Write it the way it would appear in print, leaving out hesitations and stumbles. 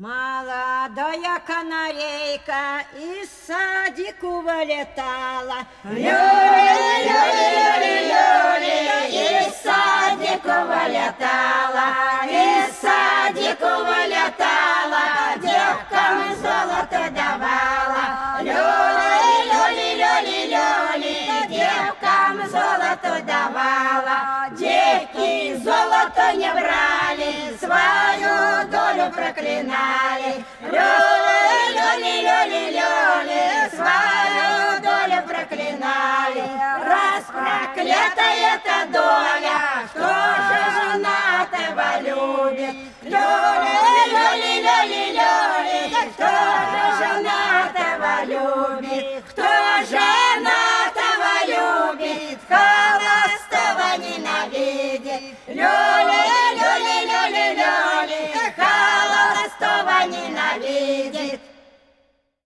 Молодая канарейка из садику вылетала. Люли, люли, люли, люли, из садику вылетала, из садику вылетала, девкам золото давала. Люли, люли, люли, люли, девкам золото давала. Девки золото не брали, свою долю проклинали. Люли, люли, люли, люли, свою долю проклинали. Раз проклята эта доля, кто же женатого любит?